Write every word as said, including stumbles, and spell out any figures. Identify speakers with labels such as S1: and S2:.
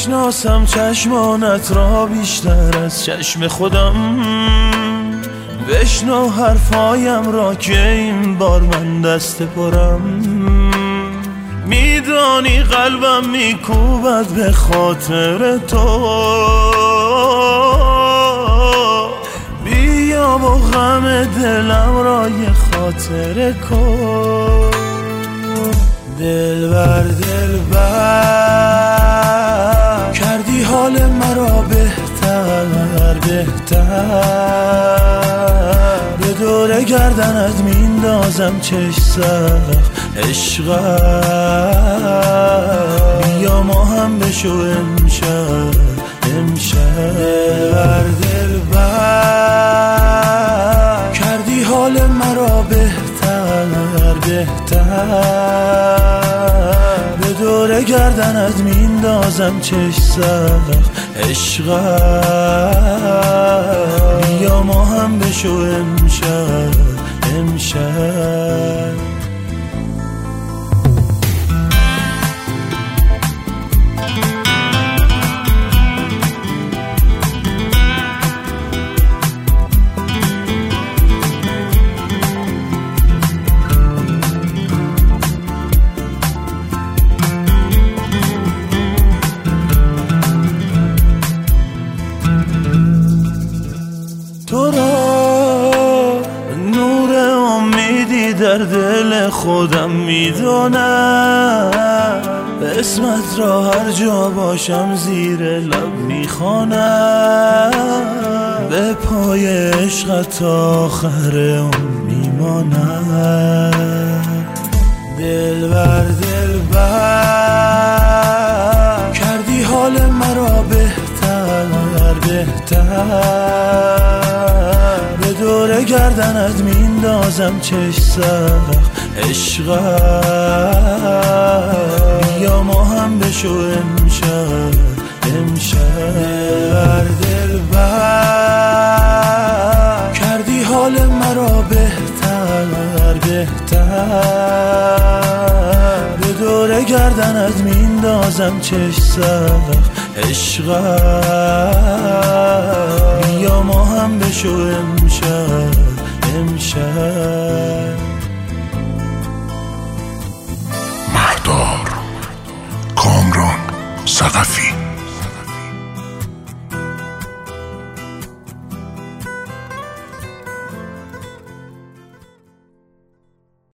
S1: بشناسم چشمانت را بیشتر از چشم خودم، بشنو حرفایم را که این بار من دست پرم. میدانی قلبم میکوبد به خاطر تو، بیا با غم دلم را یه خاطره کن. دلبر دلبر کردی حال مرا بهتر بهتر، به دور گردنت میندازم چش سخت عشقم، بیا ما هم بشو امشب امشب. دلبر دلبر کردی حال مرا بهتر بهتر، به دور گردنت میندازم چش سخت عشقم، بیا ما هم بشو امشب امشب. تو را نور امیدی در دل خودم میدونم، اسمت را هر جا باشم زیر لب میخوانم، به پای عشقت تا آخر عمر میمانم. دلبر دلبر کردی حال مرا بهتر بهتر، به دور گردنت میندازم چش سخت عشقم، بیا ما هم بشو امشب امشب. دلبر دلبر کردی حال مرا بهتر بهتر، به دور گردنت میندازم چش سخت عشقم، بیا ما هم بشو امشب امشب.